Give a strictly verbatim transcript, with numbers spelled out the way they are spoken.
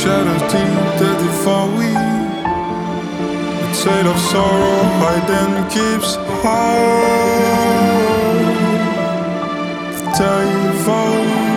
shadows deep that defy we. The tale of sorrow hidden keeps high. The day falls.